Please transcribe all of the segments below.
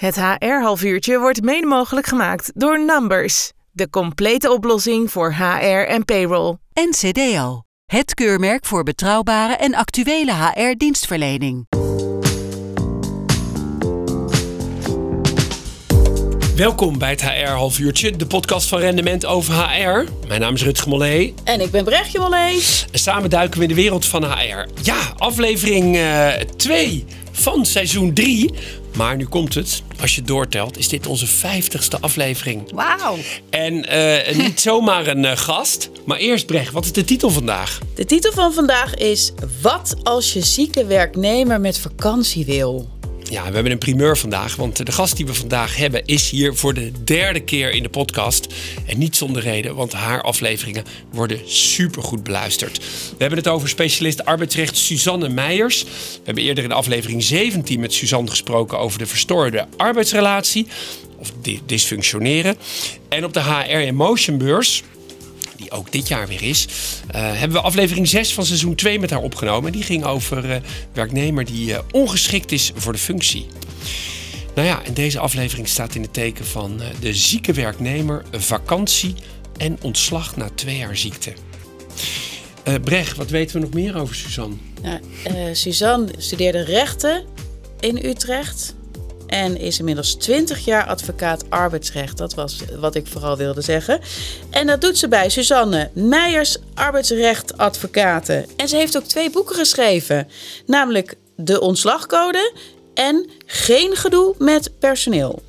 Het HR-halfuurtje wordt mede mogelijk gemaakt door Numbers. De complete oplossing voor HR en payroll. NCDO, het keurmerk voor betrouwbare en actuele HR-dienstverlening. Welkom bij het HR-halfuurtje, de podcast van Rendement over HR. Mijn naam is Rutger Mollé. En ik ben Brechtje Mollé. En samen duiken we in de wereld van HR. Ja, aflevering 2 van seizoen 3. Maar nu komt het, als je doortelt, is dit onze 50ste aflevering. Wauw. En niet zomaar een gast, maar eerst Brecht, wat is de titel vandaag? De titel van vandaag is: Wat als je zieke werknemer met vakantie wil? Ja, we hebben een primeur vandaag, want de gast die we vandaag hebben is hier voor de 3e keer in de podcast. En niet zonder reden, want haar afleveringen worden supergoed beluisterd. We hebben het over specialist arbeidsrecht Suzanne Meijers. We hebben eerder in aflevering 17 met Suzanne gesproken over de verstoorde arbeidsrelatie. Of dysfunctioneren. En op de HR Emotion beurs, die ook dit jaar weer is, hebben we aflevering 6 van seizoen 2 met haar opgenomen. Die ging over een werknemer die ongeschikt is voor de functie. Nou ja, en deze aflevering staat in het teken van de zieke werknemer, vakantie en ontslag na 2 jaar ziekte. Brecht, wat weten we nog meer over Suzanne? Suzanne studeerde rechten in Utrecht en is inmiddels 20 jaar advocaat arbeidsrecht. Dat was wat ik vooral wilde zeggen. En dat doet ze bij Suzanne Meijers, arbeidsrechtadvocaten. En ze heeft ook 2 boeken geschreven. Namelijk De Ontslagcode en Geen gedoe met personeel.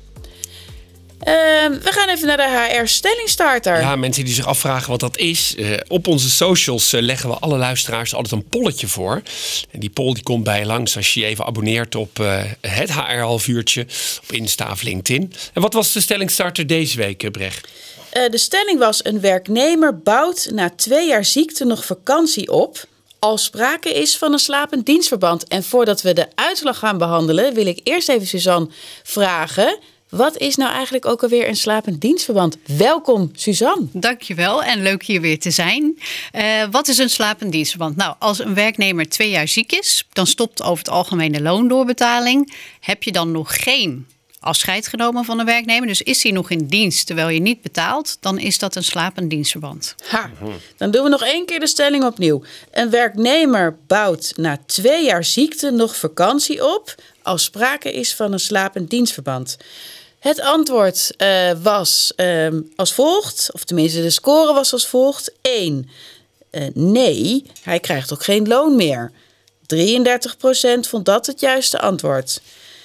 We gaan even naar de HR-stellingstarter. Ja, mensen die zich afvragen wat dat is. Op onze socials leggen we alle luisteraars altijd een polletje voor. En die poll die komt bij je langs als je je even abonneert op het HR-halfuurtje op Insta of LinkedIn. En wat was de stellingstarter deze week, Brecht? De stelling was: een werknemer bouwt na 2 jaar ziekte nog vakantie op als sprake is van een slapend dienstverband. En voordat we de uitslag gaan behandelen, wil ik eerst even Suzanne vragen: wat is nou eigenlijk ook alweer een slapend dienstverband? Welkom, Suzanne. Dankjewel en leuk hier weer te zijn. Wat is een slapend dienstverband? Nou, als een werknemer 2 jaar ziek is, dan stopt over het algemeen de loondoorbetaling. Heb je dan nog geen afscheid genomen van een werknemer, dus is hij nog in dienst terwijl je niet betaalt, dan is dat een slapend dienstverband. Dan doen we nog 1 keer de stelling opnieuw. Een werknemer bouwt na 2 jaar ziekte nog vakantie op als sprake is van een slapend dienstverband. Het antwoord was als volgt, of tenminste de score was als volgt. 1. Nee, hij krijgt ook geen loon meer. 33% vond dat het juiste antwoord.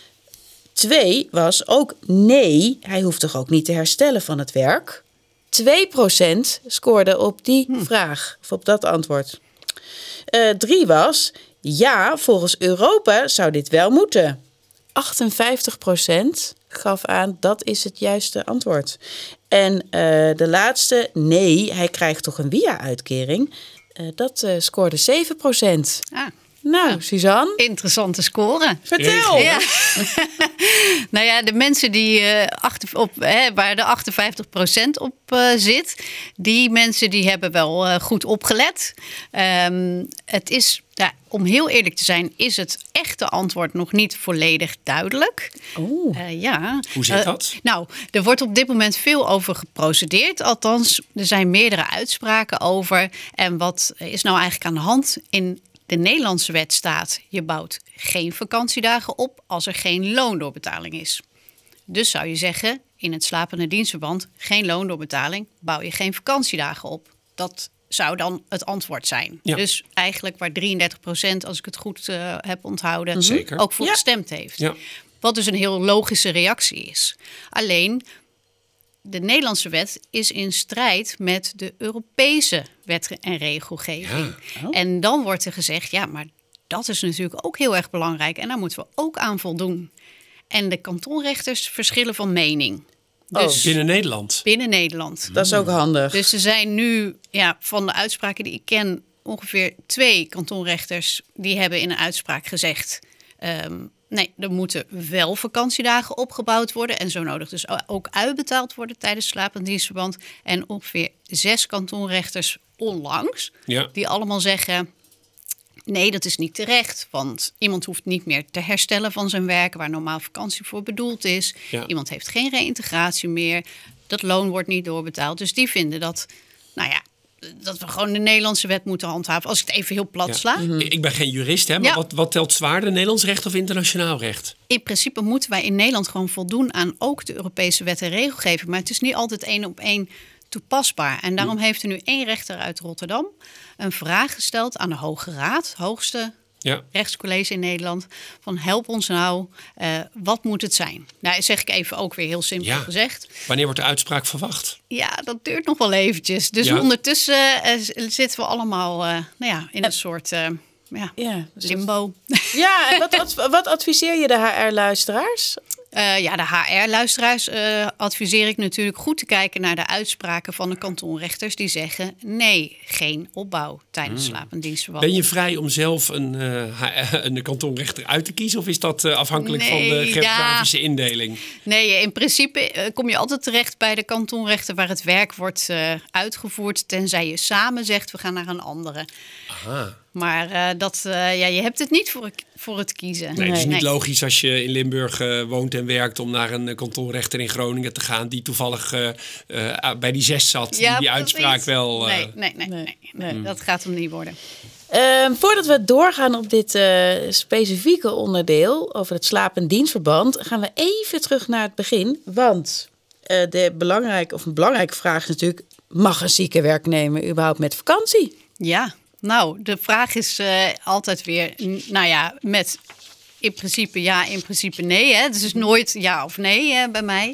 2 was ook nee, hij hoeft toch ook niet te herstellen van het werk. 2% scoorde op die vraag, of op dat antwoord. 3 was ja, volgens Europa zou dit wel moeten. 58% gaf aan dat is het juiste antwoord. En de laatste, nee, hij krijgt toch een WIA-uitkering. Dat scoorde 7%. Nou, Suzanne. Interessante score. Vertel. Ja. Nou ja, de mensen die waar de 58% op zit, die mensen die hebben wel goed opgelet. Het is, om heel eerlijk te zijn, is het echte antwoord nog niet volledig duidelijk. Ja. Hoe zit dat? Nou, er wordt op dit moment veel over geprocedeerd. Althans, er zijn meerdere uitspraken over. En wat is nou eigenlijk aan de hand? In de Nederlandse wet staat: je bouwt geen vakantiedagen op als er geen loondoorbetaling is. Dus zou je zeggen, in het slapende dienstverband, geen loondoorbetaling, bouw je geen vakantiedagen op. Dat zou dan het antwoord zijn. Ja. Dus eigenlijk waar 33%, als ik het goed heb onthouden, ook voor gestemd heeft. Ja. Wat dus een heel logische reactie is. Alleen, de Nederlandse wet is in strijd met de Europese wet en regelgeving. Ja. En dan wordt er gezegd, ja, maar dat is natuurlijk ook heel erg belangrijk. En daar moeten we ook aan voldoen. En de kantonrechters verschillen van mening. Dus binnen Nederland? Binnen Nederland. Dat is ook handig. Dus er zijn nu, van de uitspraken die ik ken, ongeveer 2 kantonrechters die hebben in een uitspraak gezegd: nee, er moeten wel vakantiedagen opgebouwd worden en zo nodig dus ook uitbetaald worden tijdens slapend dienstverband. En ongeveer 6 kantonrechters onlangs, die allemaal zeggen: Nee, dat is niet terecht. Want iemand hoeft niet meer te herstellen van zijn werk... waar normaal vakantie voor bedoeld is. Ja. Iemand heeft geen reïntegratie meer. Dat loon wordt niet doorbetaald. Dus die vinden dat, dat we gewoon de Nederlandse wet moeten handhaven. Als ik het even heel plat sla. Ik ben geen jurist, hè, maar Ja. wat telt zwaarder, Nederlands recht of internationaal recht? In principe moeten wij in Nederland gewoon voldoen aan ook de Europese wet en regelgeving. Maar het is niet altijd 1 op 1 toepasbaar. En daarom heeft er nu 1 rechter uit Rotterdam een vraag gesteld aan de Hoge Raad, hoogste Ja. rechtscollege in Nederland, van help ons nou, wat moet het zijn? Nou, zeg ik even ook weer heel simpel gezegd. Wanneer wordt de uitspraak verwacht? Ja, dat duurt nog wel eventjes. Dus Ja. ondertussen zitten we allemaal in een soort limbo. Ja, en wat adviseer je de HR-luisteraars? De HR-luisteraars adviseer ik natuurlijk goed te kijken naar de uitspraken van de kantonrechters die zeggen nee, geen opbouw tijdens slaap- en dienstverband. Ben je vrij om zelf een kantonrechter uit te kiezen? Of is dat afhankelijk van de geografische indeling? Nee, in principe kom je altijd terecht bij de kantonrechter waar het werk wordt uitgevoerd. Tenzij je samen zegt we gaan naar een andere. Aha. Maar je hebt het niet voor het kiezen. Nee, het is niet logisch als je in Limburg woont en werkt om naar een kantonrechter in Groningen te gaan die toevallig bij die 6 zat. Ja, die uitspraak wel... Nee, dat gaat hem niet worden. Voordat we doorgaan op dit specifieke onderdeel over het slaap- en dienstverband, gaan we even terug naar het begin. Want een belangrijke vraag is natuurlijk, mag een zieke werknemer überhaupt met vakantie? Ja, nou, de vraag is altijd weer, met in principe ja, in principe nee. Hè? Dus het is nooit ja of nee bij mij.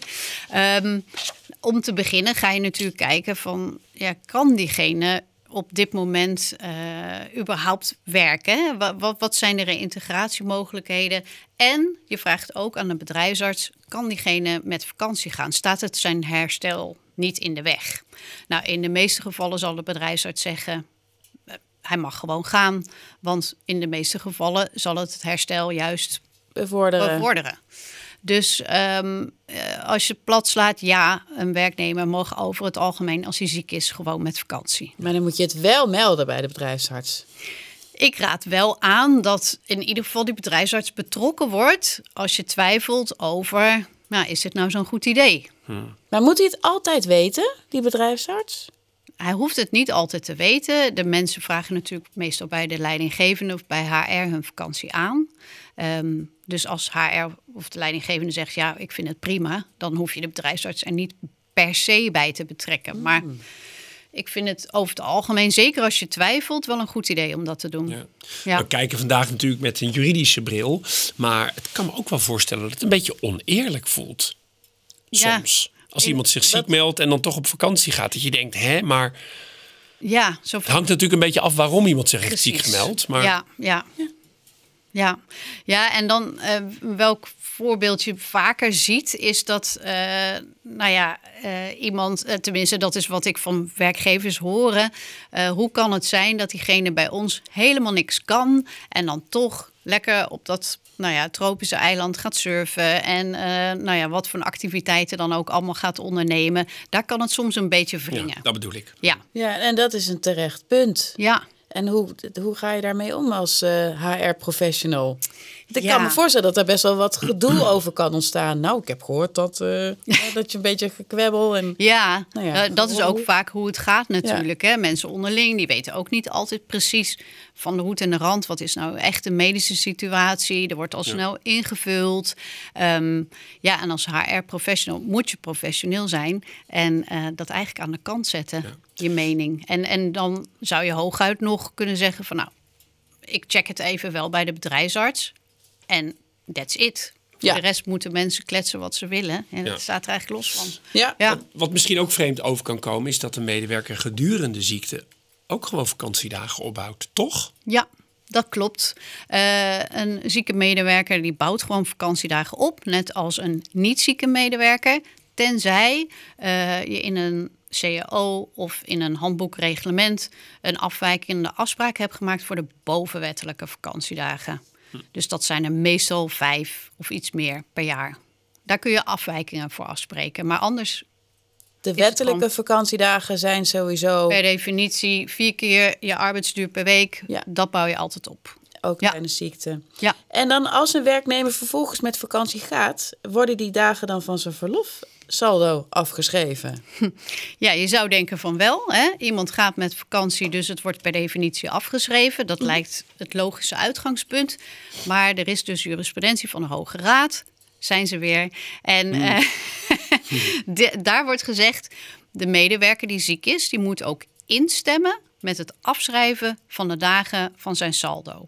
Om te beginnen ga je natuurlijk kijken van, kan diegene op dit moment überhaupt werken? Wat zijn de reïntegratiemogelijkheden? En je vraagt ook aan de bedrijfsarts, kan diegene met vakantie gaan? Staat het zijn herstel niet in de weg? Nou, in de meeste gevallen zal de bedrijfsarts zeggen, hij mag gewoon gaan. Want in de meeste gevallen zal het herstel juist bevorderen. Dus als je plat slaat, een werknemer mag over het algemeen, als hij ziek is, gewoon met vakantie. Maar dan moet je het wel melden bij de bedrijfsarts. Ik raad wel aan dat in ieder geval die bedrijfsarts betrokken wordt als je twijfelt over, is dit nou zo'n goed idee? Maar moet hij het altijd weten, die bedrijfsarts? Hij hoeft het niet altijd te weten. De mensen vragen natuurlijk meestal bij de leidinggevende of bij HR hun vakantie aan. Dus als HR of de leidinggevende zegt, ik vind het prima, dan hoef je de bedrijfsarts er niet per se bij te betrekken. Maar ik vind het over het algemeen, zeker als je twijfelt, wel een goed idee om dat te doen. Ja. We kijken vandaag natuurlijk met een juridische bril, maar het kan me ook wel voorstellen dat het een beetje oneerlijk voelt. Soms. Als iemand zich ziek meldt en dan toch op vakantie gaat, dat je denkt, maar... Ja, het hangt natuurlijk een beetje af waarom iemand zich heeft ziek gemeld. Maar... Ja, en dan welk voorbeeld je vaker ziet, is dat iemand, tenminste dat is wat ik van werkgevers horen, hoe kan het zijn dat diegene bij ons helemaal niks kan en dan toch lekker op dat tropische eiland gaat surfen en wat voor activiteiten dan ook allemaal gaat ondernemen. Daar kan het soms een beetje wringen. Ja, dat bedoel ik. Ja, en dat is een terecht punt. Ja. En hoe ga je daarmee om als HR-professional? Ik kan me voorstellen dat er best wel wat gedoe over kan ontstaan. Nou, ik heb gehoord dat je een beetje gekwebbel en... dat is ook vaak hoe het gaat natuurlijk. Hè? Mensen onderling, die weten ook niet altijd precies van de hoed en de rand. Wat is nou echt de medische situatie? Er wordt al snel ingevuld. En als HR-professional moet je professioneel zijn en dat eigenlijk aan de kant zetten, je mening. En dan zou je hooguit nog kunnen zeggen van, ik check het even wel bij de bedrijfsarts. En that's it. Voor de rest moeten mensen kletsen wat ze willen. En dat staat er eigenlijk los van. Ja. Wat misschien ook vreemd over kan komen, is dat een medewerker gedurende ziekte ook gewoon vakantiedagen opbouwt, toch? Ja, dat klopt. Een zieke medewerker die bouwt gewoon vakantiedagen op, net als een niet zieke medewerker. Tenzij je in een CAO of in een handboekreglement een afwijkende afspraak hebt gemaakt voor de bovenwettelijke vakantiedagen. Dus dat zijn er meestal 5 of iets meer per jaar. Daar kun je afwijkingen voor afspreken. Maar anders De wettelijke vakantiedagen zijn sowieso per definitie 4 keer je arbeidsduur per week. Ja. Dat bouw je altijd op. ook Ja. tijdens ziekte. Ja. En dan als een werknemer vervolgens met vakantie gaat, worden die dagen dan van zijn verlofsaldo afgeschreven? Ja, je zou denken van wel. Hè? Iemand gaat met vakantie, dus het wordt per definitie afgeschreven. Dat lijkt het logische uitgangspunt. Maar er is dus jurisprudentie van de Hoge Raad. Zijn ze weer. En daar wordt gezegd, de medewerker die ziek is, die moet ook instemmen met het afschrijven van de dagen van zijn saldo.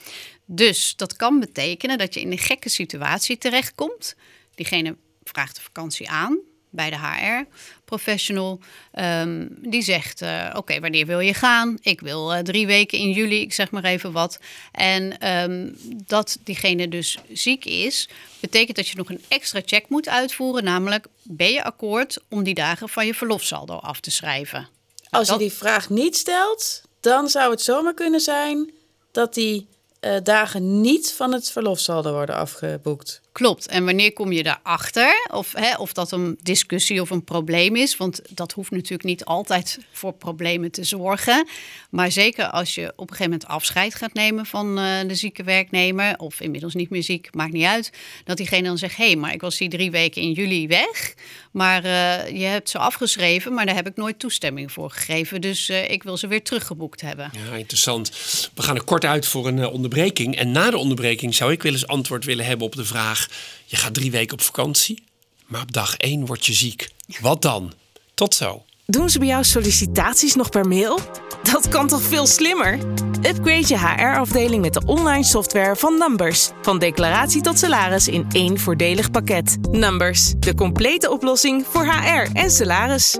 Dus dat kan betekenen dat je in een gekke situatie terechtkomt. Diegene vraagt de vakantie aan bij de HR-professional. Die zegt, oké, wanneer wil je gaan? Ik wil 3 weken in juli, ik zeg maar even wat. En dat diegene dus ziek is, betekent dat je nog een extra check moet uitvoeren. Namelijk, ben je akkoord om die dagen van je verlofsaldo af te schrijven? Als je die vraag niet stelt, dan zou het zomaar kunnen zijn dat die dagen niet van het verlofsaldo worden afgeboekt. Klopt. En wanneer kom je daarachter? Of dat een discussie of een probleem is. Want dat hoeft natuurlijk niet altijd voor problemen te zorgen. Maar zeker als je op een gegeven moment afscheid gaat nemen van de zieke werknemer. Of inmiddels niet meer ziek, maakt niet uit. Dat diegene dan zegt, hé, maar ik was die 3 weken in juli weg. Maar je hebt ze afgeschreven, maar daar heb ik nooit toestemming voor gegeven. Dus ik wil ze weer teruggeboekt hebben. Ja, interessant. We gaan er kort uit voor een onderbreking. En na de onderbreking zou ik wel eens antwoord willen hebben op de vraag: je gaat 3 weken op vakantie, maar op dag 1 word je ziek. Wat dan? Tot zo. Doen ze bij jou sollicitaties nog per mail? Dat kan toch veel slimmer? Upgrade je HR-afdeling met de online software van Numbers. Van declaratie tot salaris in 1 voordelig pakket. Numbers, de complete oplossing voor HR en salaris.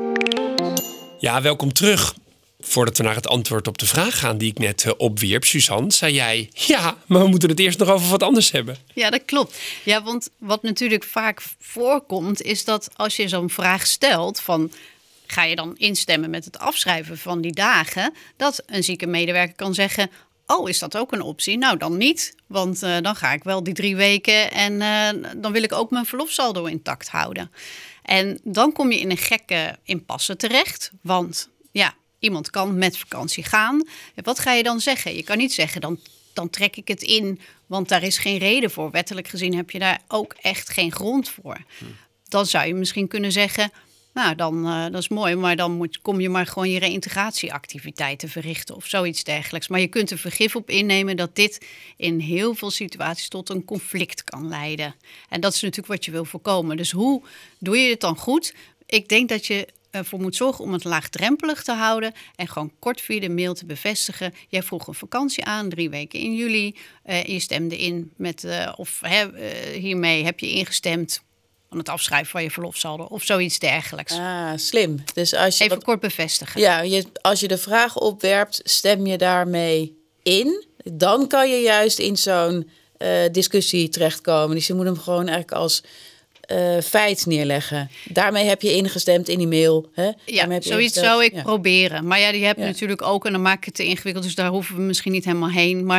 Ja, welkom terug. Voordat we naar het antwoord op de vraag gaan die ik net opwierp, Suzanne, zei jij: ja, maar we moeten het eerst nog over wat anders hebben. Ja, dat klopt. Ja, want wat natuurlijk vaak voorkomt, is dat als je zo'n vraag stelt van: ga je dan instemmen met het afschrijven van die dagen? Dat een zieke medewerker kan zeggen: oh, is dat ook een optie? Nou, dan niet. Want dan ga ik wel die 3 weken en dan wil ik ook mijn verlofsaldo intact houden. En dan kom je in een gekke impasse terecht. Want ja, iemand kan met vakantie gaan. Wat ga je dan zeggen? Je kan niet zeggen, dan trek ik het in, want daar is geen reden voor. Wettelijk gezien heb je daar ook echt geen grond voor. Dan zou je misschien kunnen zeggen, nou, dat is mooi, maar dan kom je maar gewoon je reïntegratieactiviteiten verrichten of zoiets dergelijks. Maar je kunt er vergif op innemen dat dit in heel veel situaties tot een conflict kan leiden. En dat is natuurlijk wat je wil voorkomen. Dus hoe doe je het dan goed? Ik denk dat je ervoor moet zorgen om het laagdrempelig te houden en gewoon kort via de mail te bevestigen. Jij vroeg een vakantie aan, 3 weken in juli. Je stemde in met, hiermee heb je ingestemd van het afschrijven van je verlofsaldo of zoiets dergelijks. Ah, slim. Dus als je even kort bevestigen. Ja, als je de vraag opwerpt, stem je daarmee in. Dan kan je juist in zo'n discussie terechtkomen. Dus je moet hem gewoon eigenlijk als feit neerleggen. Daarmee heb je ingestemd in die mail. Hè? Ja, zoiets zou ik proberen. Maar ja, die heb je natuurlijk ook, en dan maak ik het te ingewikkeld, dus daar hoeven we misschien niet helemaal heen. Maar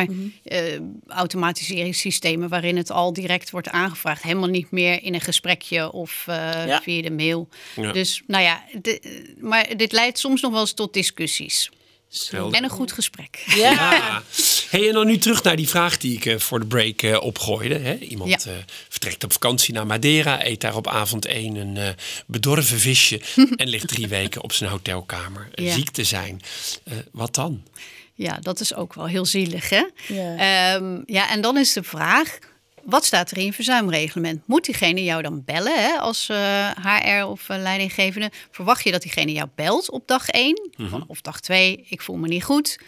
automatiseringssystemen waarin het al direct wordt aangevraagd, helemaal niet meer in een gesprekje of via de mail. Ja. Dus nou ja, maar dit leidt soms nog wel eens tot discussies. En een goed gesprek. Ja. Hey, en dan nu terug naar die vraag die ik voor de break opgooide. Hè? Iemand vertrekt op vakantie naar Madeira, eet daar op avond 1 een bedorven visje en ligt 3 weken op zijn hotelkamer ziek te zijn. Wat dan? Ja, dat is ook wel heel zielig, hè? Ja. En dan is de vraag: wat staat er in je verzuimreglement? Moet diegene jou dan bellen, hè, als HR of leidinggevende? Verwacht je dat diegene jou belt op dag 1 of dag 2? Ik voel me niet goed.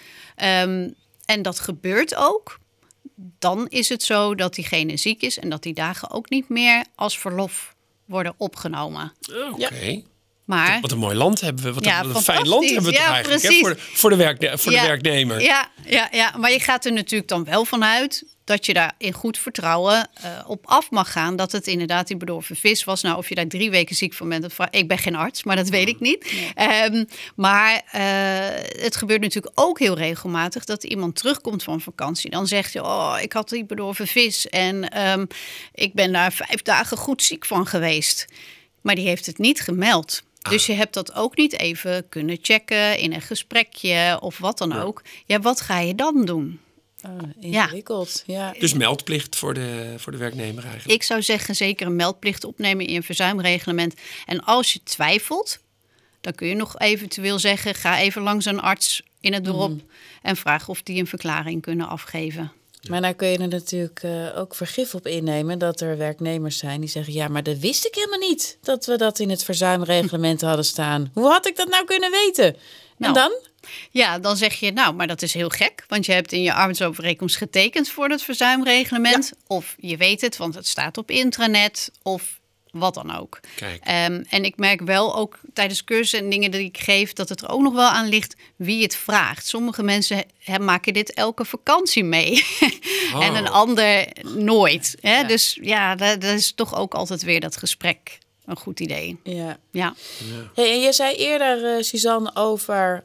En dat gebeurt ook. Dan is het zo dat diegene ziek is en dat die dagen ook niet meer als verlof worden opgenomen. Oké. Ja. Maar wat een mooi land hebben we. Wat een fijn land hebben we toch eigenlijk, hè? Voor de werknemer. Ja, maar je gaat er natuurlijk dan wel vanuit dat je daar in goed vertrouwen op af mag gaan. Dat het inderdaad die bedorven vis was. Nou, of je daar 3 weken ziek van bent. Ik ben geen arts, maar dat weet ik niet. Nee. Maar het gebeurt natuurlijk ook heel regelmatig dat iemand terugkomt van vakantie. Dan zegt je, oh, ik had die bedorven vis. En ik ben daar 5 dagen goed ziek van geweest. Maar die heeft het niet gemeld Dus je hebt dat ook niet even kunnen checken in een gesprekje of wat dan ook. Ja, wat ga je dan doen? Ingewikkeld, ja. Dus meldplicht voor de werknemer eigenlijk. Ik zou zeggen zeker een meldplicht opnemen in je verzuimreglement. En als je twijfelt, dan kun je nog eventueel zeggen, ga even langs een arts in het dorp en vraag of die een verklaring kunnen afgeven. Maar nou kun je er natuurlijk ook vergif op innemen dat er werknemers zijn die zeggen, ja, maar dat wist ik helemaal niet dat we dat in het verzuimreglement hadden staan. Hoe had ik dat nou kunnen weten? En dan? Ja, dan zeg je, nou, maar dat is heel gek. Want je hebt in je arbeidsovereenkomst getekend voor het verzuimreglement. Ja. Of je weet het, want het staat op intranet. Of wat dan ook. Kijk. En ik merk wel ook tijdens cursussen en dingen die ik geef, dat het er ook nog wel aan ligt wie het vraagt. Sommige mensen maken dit elke vakantie mee. En een ander nooit. Hè? Ja. Dus ja, dat is toch ook altijd weer dat gesprek. Een goed idee. Ja. Hey, en je zei eerder, Suzanne, over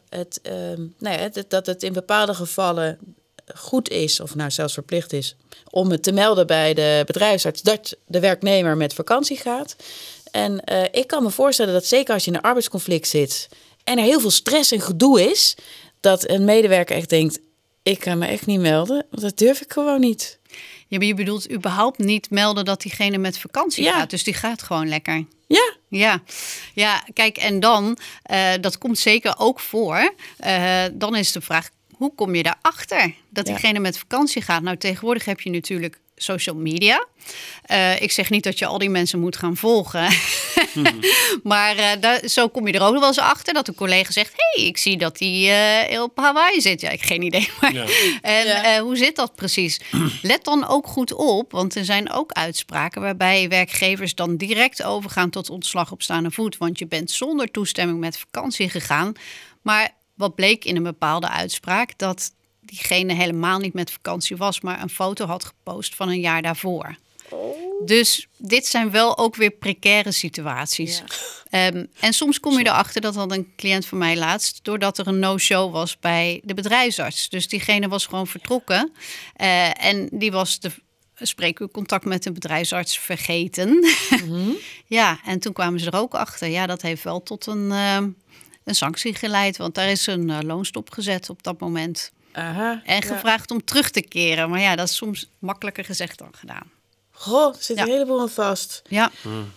dat het in bepaalde gevallen goed is, of nou zelfs verplicht is, om het te melden bij de bedrijfsarts dat de werknemer met vakantie gaat. En ik kan me voorstellen dat zeker als je in een arbeidsconflict zit en er heel veel stress en gedoe is, dat een medewerker echt denkt, ik kan me echt niet melden, want dat durf ik gewoon niet. Ja, maar je bedoelt überhaupt niet melden dat diegene met vakantie gaat. Dus die gaat gewoon lekker. Ja, kijk, en dan, dat komt zeker ook voor. Dan is de vraag, hoe kom je daarachter dat diegene met vakantie gaat? Nou, tegenwoordig heb je natuurlijk social media. Ik zeg niet dat je al die mensen moet gaan volgen. Maar zo kom je er ook nog wel eens achter dat een collega zegt, hey, ik zie dat hij op Hawaii zit. Ja, ik heb geen idee. Maar hoe zit dat precies? Let dan ook goed op, want er zijn ook uitspraken waarbij werkgevers dan direct overgaan tot ontslag op staande voet. Want je bent zonder toestemming met vakantie gegaan. Maar wat bleek in een bepaalde uitspraak? Dat diegene helemaal niet met vakantie was, maar een foto had gepost van een jaar daarvoor. Dus dit zijn wel ook weer precaire situaties. Ja. En soms kom je erachter, dat had een cliënt van mij laatst, doordat er een no-show was bij de bedrijfsarts. Dus diegene was gewoon vertrokken. En die was de spreekuurcontact met de bedrijfsarts vergeten. Ja, en toen kwamen ze er ook achter. Ja, dat heeft wel tot een sanctie geleid, want daar is een loonstop gezet op dat moment. Aha, en gevraagd om terug te keren. Maar ja, dat is soms makkelijker gezegd dan gedaan. Goh, er zit een heleboel aan vast. Ja.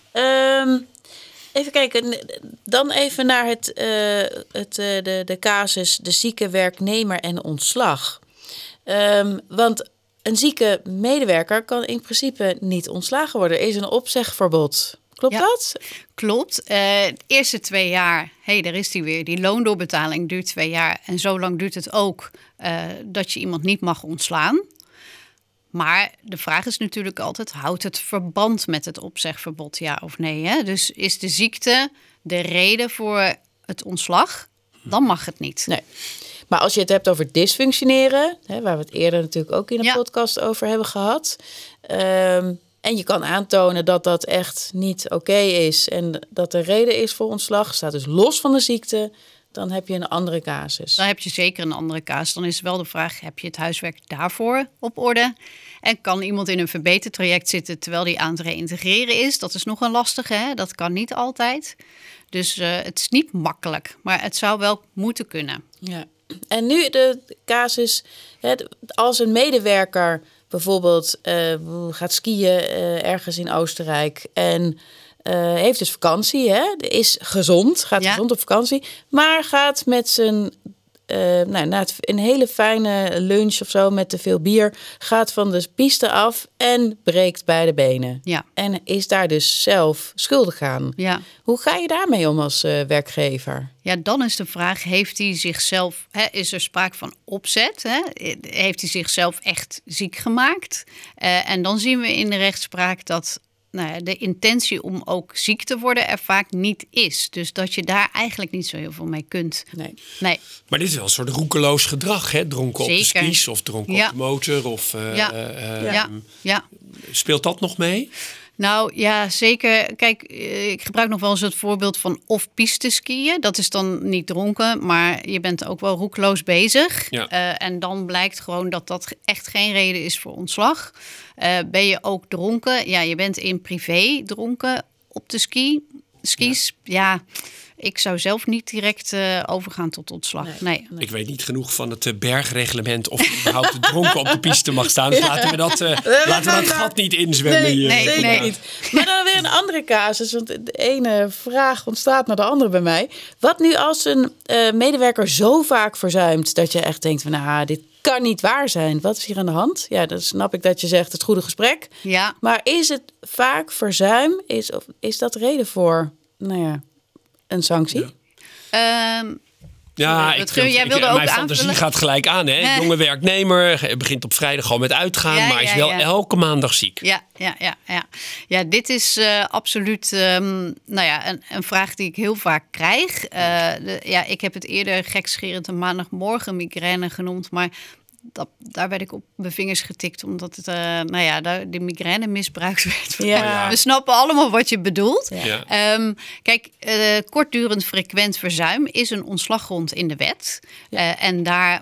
Even kijken, dan even naar de casus de zieke werknemer en ontslag. Want een zieke medewerker kan in principe niet ontslagen worden. Er is een opzegverbod. Klopt dat? Klopt. De eerste 2 jaar, daar is die weer. Die loondoorbetaling duurt 2 jaar. En zo lang duurt het ook dat je iemand niet mag ontslaan. Maar de vraag is natuurlijk altijd, houdt het verband met het opzegverbod, ja of nee? Hè? Dus is de ziekte de reden voor het ontslag? Dan mag het niet. Nee. Maar als je het hebt over dysfunctioneren, waar we het eerder natuurlijk ook in de podcast over hebben gehad. En je kan aantonen dat dat echt niet oké is en dat er reden is voor ontslag, staat dus los van de ziekte, dan heb je een andere casus. Dan heb je zeker een andere casus. Dan is wel de vraag, heb je het huiswerk daarvoor op orde? En kan iemand in een verbetertraject zitten terwijl die aan het reïntegreren is? Dat is nog een lastige, hè? Dat kan niet altijd. Dus het is niet makkelijk, maar het zou wel moeten kunnen. Ja. En nu de casus, als een medewerker bijvoorbeeld gaat skiën ergens in Oostenrijk en heeft dus vakantie, is gezond, gaat gezond op vakantie, maar gaat met zijn na een hele fijne lunch of zo met te veel bier, gaat van de piste af en breekt beide benen. Ja. En is daar dus zelf schuldig aan. Ja. Hoe ga je daarmee om als werkgever? Ja, dan is de vraag, heeft hij zichzelf, is er sprake van opzet? Heeft hij zichzelf echt ziek gemaakt? En dan zien we in de rechtspraak dat de intentie om ook ziek te worden er vaak niet is. Dus dat je daar eigenlijk niet zo heel veel mee kunt. Nee. Maar dit is wel een soort roekeloos gedrag, hè? Dronken op de skis of dronken op de motor. Of, speelt dat nog mee? Nou ja, zeker. Kijk, ik gebruik nog wel eens het voorbeeld van off-piste skiën. Dat is dan niet dronken, maar je bent ook wel roekeloos bezig. Ja. En dan blijkt gewoon dat dat echt geen reden is voor ontslag. Ben je ook dronken? Ja, je bent in privé dronken op de skis. Ja, Ik zou zelf niet direct overgaan tot ontslag. Nee. Ik weet niet genoeg van het bergreglement of überhaupt dronken op de piste mag staan. Dus laten we dat gat niet inzwemmen hier. Nee, zeker niet. Maar dan weer een andere casus, want de ene vraag ontstaat naar de andere bij mij. Wat nu als een medewerker zo vaak verzuimt dat je echt denkt van, dit kan niet waar zijn. Wat is hier aan de hand? Ja, dan snap ik dat je zegt het goede gesprek. Ja. Maar is het vaak verzuim? Is dat reden voor, een sanctie? Ja. Jij wilde ook mijn fantasie gaat gelijk aan. Hè? Jonge werknemer begint op vrijdag gewoon met uitgaan, maar is wel elke maandag ziek. Ja, dit is absoluut een vraag die ik heel vaak krijg. Ik heb het eerder gekscherend een maandagmorgen migraine genoemd, maar daar werd ik op mijn vingers getikt, omdat het, de migraine misbruikt werd. Ja. We snappen allemaal wat je bedoelt. Ja. Kijk, kortdurend frequent verzuim is een ontslaggrond in de wet. Ja. En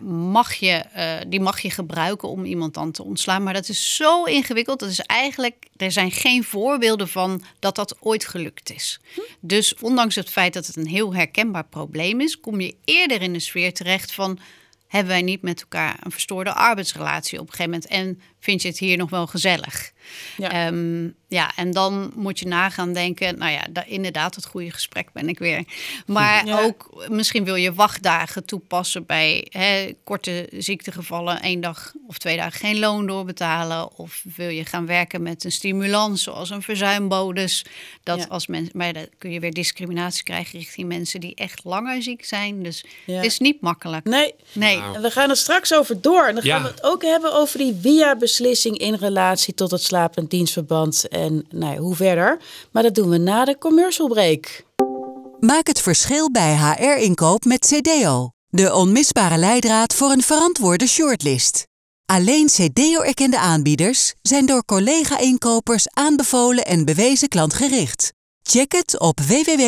die mag je gebruiken om iemand dan te ontslaan. Maar dat is zo ingewikkeld. Dat is eigenlijk, er zijn geen voorbeelden van dat ooit gelukt is. Dus ondanks het feit dat het een heel herkenbaar probleem is, kom je eerder in de sfeer terecht van, hebben wij niet met elkaar een verstoorde arbeidsrelatie op een gegeven moment? En vind je het hier nog wel gezellig? Ja. En dan moet je nagaan denken, inderdaad, het goede gesprek ben ik weer. Maar ook misschien wil je wachtdagen toepassen bij korte ziektegevallen, 1 dag of 2 dagen geen loon doorbetalen. Of wil je gaan werken met een stimulans, zoals een verzuimbonus. Maar dan kun je weer discriminatie krijgen richting mensen die echt langer ziek zijn. Dus het is niet makkelijk. Nee. En we gaan er straks over door. En dan gaan we het ook hebben over die via-beslissing in relatie tot het slapend dienstverband en hoe verder. Maar dat doen we na de commercial break. Maak het verschil bij HR-inkoop met CDO. De onmisbare leidraad voor een verantwoorde shortlist. Alleen CDO-erkende aanbieders zijn door collega-inkopers aanbevolen en bewezen klantgericht. Check het op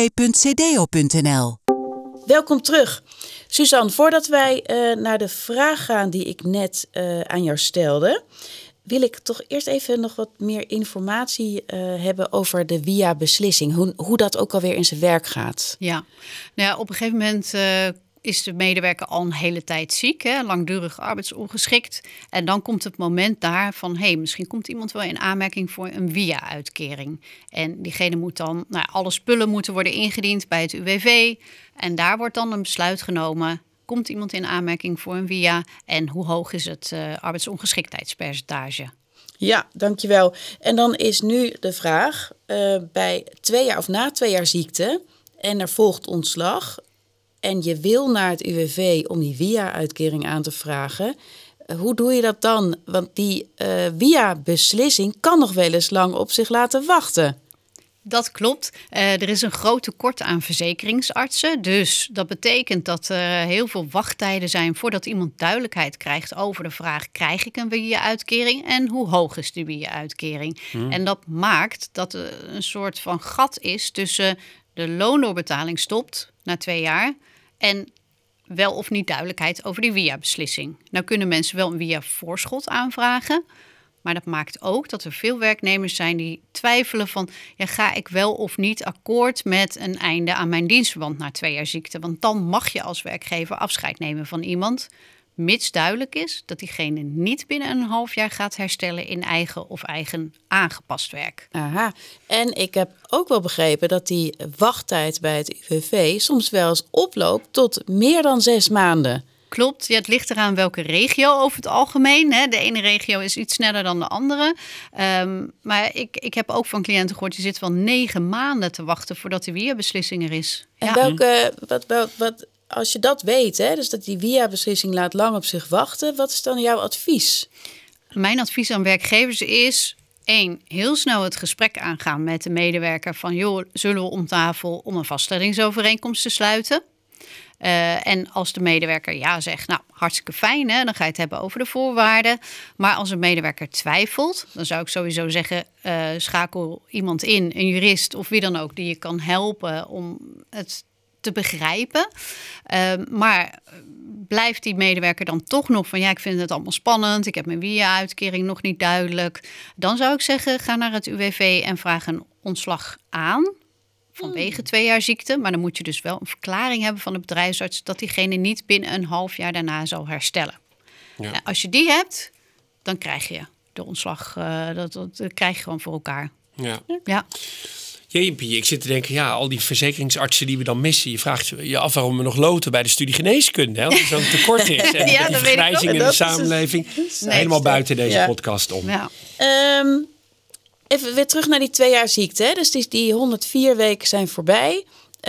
www.cdo.nl. Welkom terug. Suzanne, voordat wij naar de vraag gaan die ik net aan jou stelde, wil ik toch eerst even nog wat meer informatie hebben over de via-beslissing. Hoe dat ook alweer in zijn werk gaat. Ja, op een gegeven moment is de medewerker al een hele tijd ziek, langdurig arbeidsongeschikt. En dan komt het moment daar van, misschien komt iemand wel in aanmerking voor een via-uitkering. En diegene moet dan, alle spullen moeten worden ingediend bij het UWV. En daar wordt dan een besluit genomen. Komt iemand in aanmerking voor een via en hoe hoog is het arbeidsongeschiktheidspercentage? Ja, dankjewel. En dan is nu de vraag, bij 2 jaar of na 2 jaar ziekte en er volgt ontslag en je wil naar het UWV om die via-uitkering aan te vragen, hoe doe je dat dan? Want die via-beslissing kan nog wel eens lang op zich laten wachten. Dat klopt. Er is een groot tekort aan verzekeringsartsen. Dus dat betekent dat er heel veel wachttijden zijn voordat iemand duidelijkheid krijgt over de vraag, krijg ik een via-uitkering en hoe hoog is die via-uitkering? En dat maakt dat er een soort van gat is tussen de loondoorbetaling stopt na 2 jaar en wel of niet duidelijkheid over die via-beslissing. Nou kunnen mensen wel een via-voorschot aanvragen, maar dat maakt ook dat er veel werknemers zijn die twijfelen van, ga ik wel of niet akkoord met een einde aan mijn dienstverband na 2 jaar ziekte? Want dan mag je als werkgever afscheid nemen van iemand, mits duidelijk is dat diegene niet binnen een half jaar gaat herstellen in eigen of eigen aangepast werk. Aha. En ik heb ook wel begrepen dat die wachttijd bij het UWV soms wel eens oploopt tot meer dan 6 maanden. Klopt, het ligt eraan welke regio over het algemeen. De ene regio is iets sneller dan de andere. Maar ik heb ook van cliënten gehoord, die zitten wel 9 maanden te wachten voordat de via-beslissing er is. En welke, wat, als je dat weet, dus dat die via-beslissing laat lang op zich wachten, wat is dan jouw advies? Mijn advies aan werkgevers is 1, heel snel het gesprek aangaan met de medewerker van, zullen we om tafel om een vaststellingsovereenkomst te sluiten? En als de medewerker ja zegt, hartstikke fijn, dan ga je het hebben over de voorwaarden. Maar als een medewerker twijfelt, dan zou ik sowieso zeggen, schakel iemand in, een jurist of wie dan ook, die je kan helpen om het te begrijpen. Maar blijft die medewerker dan toch nog van, ik vind het allemaal spannend, ik heb mijn via-uitkering nog niet duidelijk. Dan zou ik zeggen, ga naar het UWV en vraag een ontslag aan vanwege 2 jaar ziekte. Maar dan moet je dus wel een verklaring hebben van de bedrijfsarts dat diegene niet binnen een half jaar daarna zal herstellen. Ja. Als je die hebt, dan krijg je de ontslag. Dat krijg je gewoon voor elkaar. Ja. Ja. Jeepie, ik zit te denken, al die verzekeringsartsen die we dan missen. Je vraagt je af waarom we nog loten bij de studie geneeskunde. Hè? Omdat er zo'n tekort is. En Ja, die dat weet ik vergrijzing in de Dat is samenleving. Helemaal buiten deze podcast om. Ja. Even weer terug naar die 2 jaar ziekte. Hè? Dus die 104 weken zijn voorbij.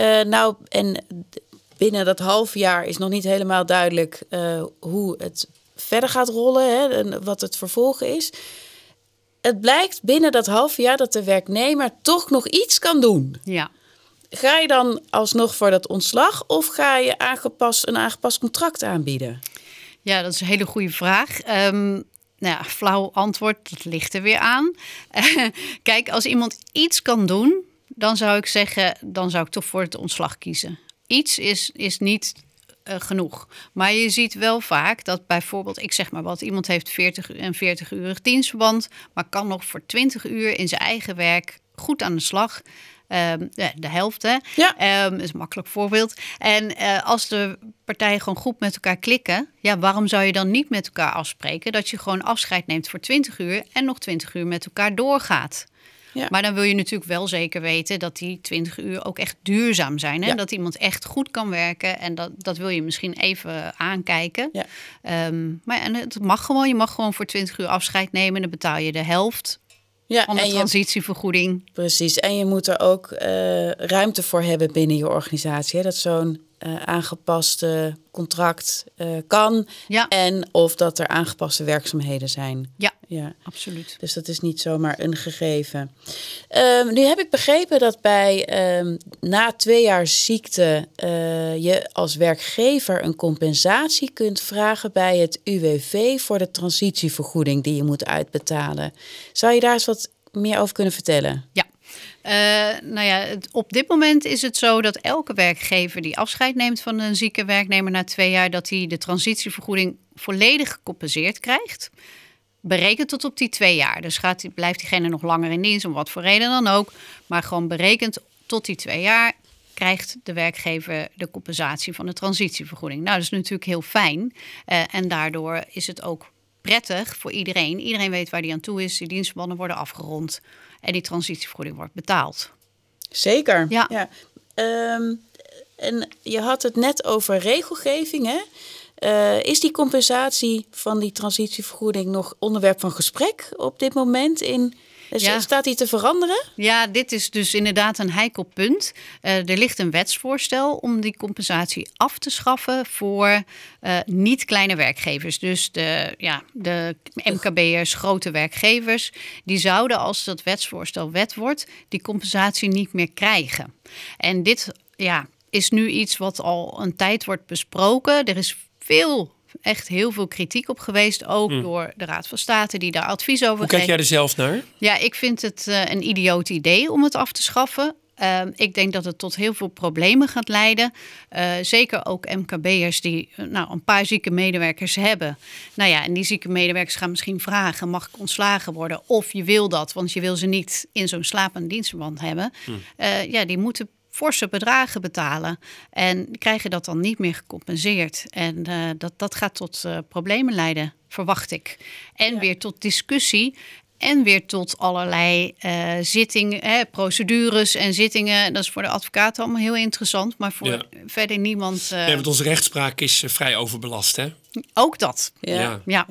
En binnen dat half jaar is nog niet helemaal duidelijk hoe het verder gaat rollen. Hè? En wat het vervolg is. Het blijkt binnen dat half jaar dat de werknemer toch nog iets kan doen. Ja. Ga je dan alsnog voor dat ontslag of ga je een aangepast contract aanbieden? Ja, dat is een hele goede vraag. Flauw antwoord, dat ligt er weer aan. Kijk, als iemand iets kan doen, dan zou ik zeggen, dan zou ik toch voor het ontslag kiezen. Iets is niet genoeg. Maar je ziet wel vaak dat bijvoorbeeld, ik zeg maar wat, iemand heeft 40-urig dienstverband, maar kan nog voor 20 uur in zijn eigen werk goed aan de slag. De helft, hè? Ja. Dat is een makkelijk voorbeeld. En als de partijen gewoon goed met elkaar klikken, waarom zou je dan niet met elkaar afspreken dat je gewoon afscheid neemt voor 20 uur en nog 20 uur met elkaar doorgaat? Ja. Maar dan wil je natuurlijk wel zeker weten dat die 20 uur ook echt duurzaam zijn. Hè? Ja. Dat iemand echt goed kan werken. En dat wil je misschien even aankijken. Ja. Maar het mag gewoon. Je mag gewoon voor 20 uur afscheid nemen. Dan betaal je de helft van de transitievergoeding. Precies. En je moet er ook ruimte voor hebben binnen je organisatie. Hè? Dat zo'n aangepaste contract kan. Ja. En of dat er aangepaste werkzaamheden zijn. Ja, absoluut. Dus dat is niet zomaar een gegeven. Nu heb ik begrepen dat bij na 2 jaar ziekte je als werkgever een compensatie kunt vragen bij het UWV voor de transitievergoeding die je moet uitbetalen. Zou je daar eens wat meer over kunnen vertellen? Ja. Op dit moment is het zo dat elke werkgever die afscheid neemt van een zieke werknemer na 2 jaar, dat hij de transitievergoeding volledig gecompenseerd krijgt. Berekend tot op die 2 jaar. Dus blijft diegene nog langer in dienst, om wat voor reden dan ook. Maar gewoon berekend tot die 2 jaar krijgt de werkgever de compensatie van de transitievergoeding. Nou, dat is natuurlijk heel fijn. En daardoor is het ook prettig voor iedereen. Iedereen weet waar die aan toe is. Die dienstverbanden worden afgerond. En die transitievergoeding wordt betaald. Zeker. Ja. En je had het net over regelgeving, hè? Is die compensatie van die transitievergoeding nog onderwerp van gesprek op dit moment? Staat die te veranderen? Ja, dit is dus inderdaad een heikel punt. Er ligt een wetsvoorstel om die compensatie af te schaffen voor niet kleine werkgevers. Dus de MKB'ers, grote werkgevers, die zouden, als dat wetsvoorstel wet wordt, die compensatie niet meer krijgen. En dit is nu iets wat al een tijd wordt besproken. Er is echt heel veel kritiek op geweest. Ook door de Raad van State die daar advies over geeft. Hoe kijk jij er zelf naar? Ja, ik vind het een idioot idee om het af te schaffen. Ik denk dat het tot heel veel problemen gaat leiden. Zeker ook MKB'ers die een paar zieke medewerkers hebben. En die zieke medewerkers gaan misschien vragen, mag ik ontslagen worden? Of je wil dat, want je wil ze niet in zo'n slapend dienstverband hebben. Die moeten forse bedragen betalen en krijgen dat dan niet meer gecompenseerd. En dat gaat tot problemen leiden, verwacht ik. En weer tot discussie en weer tot allerlei zittingen, procedures en zittingen. Dat is voor de advocaten allemaal heel interessant, maar voor verder niemand. Want onze rechtspraak is vrij overbelast, hè? Ook dat. Ja.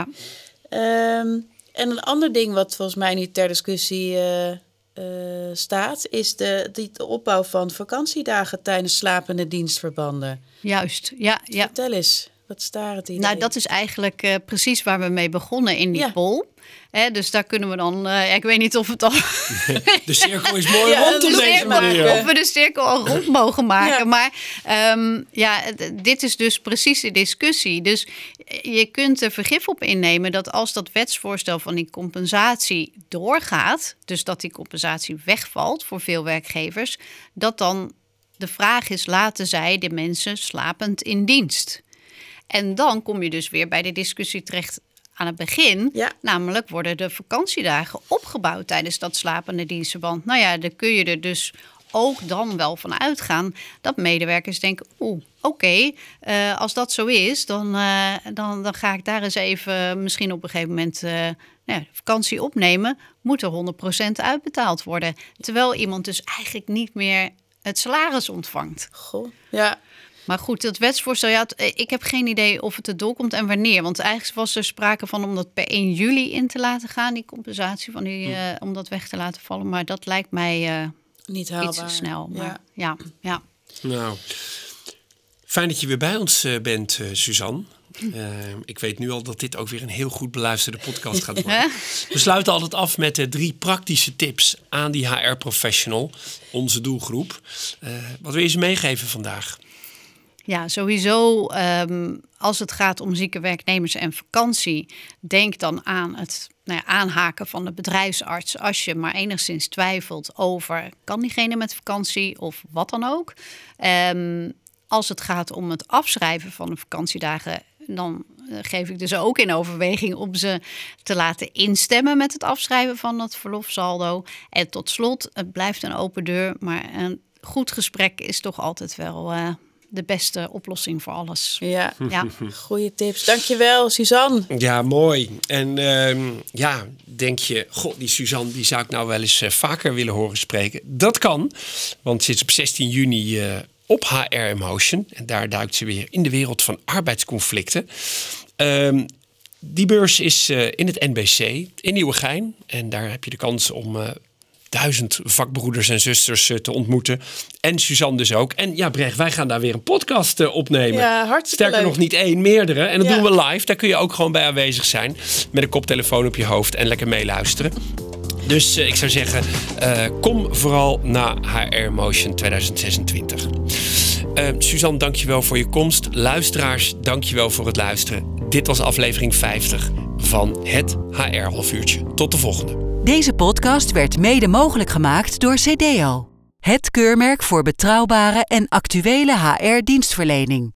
En een ander ding wat volgens mij niet ter discussie staat, is de opbouw van vakantiedagen tijdens slapende dienstverbanden. Juist, ja. Vertel eens, wat is daar het idee? Nou, dat is eigenlijk precies waar we mee begonnen in die poll. Dus daar kunnen we dan, ik weet niet of het al... De cirkel is mooi rond op deze manier. Of we de cirkel al rond mogen maken. Ja. Maar dit is dus precies de discussie. Dus je kunt er vergif op innemen dat als dat wetsvoorstel van die compensatie doorgaat, dus dat die compensatie wegvalt voor veel werkgevers, dat dan de vraag is, laten zij de mensen slapend in dienst? En dan kom je dus weer bij de discussie terecht aan het begin. Namelijk worden de vakantiedagen opgebouwd tijdens dat slapende dienstverband. Dan kun je er dus ook dan wel van uitgaan dat medewerkers denken, oké, als dat zo is, dan ga ik daar eens even misschien op een gegeven moment vakantie opnemen. Moet er 100% uitbetaald worden. Terwijl iemand dus eigenlijk niet meer het salaris ontvangt. Goh, ja. Maar goed, dat wetsvoorstel, ik heb geen idee of het erdoor komt en wanneer. Want eigenlijk was er sprake van om dat per 1 juli in te laten gaan, die compensatie van om dat weg te laten vallen. Maar dat lijkt mij niet haalbaar. Iets te snel. Maar ja. Nou, fijn dat je weer bij ons bent, Suzanne. Ik weet nu al dat dit ook weer een heel goed beluisterde podcast gaat worden. We sluiten altijd af met 3 praktische tips aan die HR-professional, onze doelgroep. Wat wil je ze meegeven vandaag? Ja, sowieso als het gaat om zieke werknemers en vakantie, denk dan aan het aanhaken van de bedrijfsarts. Als je maar enigszins twijfelt over, kan diegene met vakantie of wat dan ook. Als het gaat om het afschrijven van de vakantiedagen, dan geef ik dus ook in overweging om ze te laten instemmen met het afschrijven van het verlofsaldo. En tot slot, het blijft een open deur, maar een goed gesprek is toch altijd wel de beste oplossing voor alles. Ja. Goeie tips. Dankjewel, Suzanne. Ja, mooi. En denk je, die Suzanne, die zou ik nou wel eens vaker willen horen spreken. Dat kan, want sinds op 16 juni op HR Emotion. En daar duikt ze weer in de wereld van arbeidsconflicten. Die beurs is in het NBC in Nieuwegein. En daar heb je de kans om 1000 vakbroeders en zusters te ontmoeten. En Suzanne dus ook. En ja, Brecht, wij gaan daar weer een podcast opnemen. Ja, hartstikke Sterker leuk. nog niet 1, meerdere. En dat doen we live. Daar kun je ook gewoon bij aanwezig zijn. Met een koptelefoon op je hoofd en lekker meeluisteren. Dus ik zou zeggen, kom vooral naar HR Emotion 2026. Suzanne, dankjewel voor je komst. Luisteraars, dankjewel voor het luisteren. Dit was aflevering 50 van het HR Halfuurtje. Tot de volgende. Deze podcast werd mede mogelijk gemaakt door CDO. Het keurmerk voor betrouwbare en actuele HR-dienstverlening.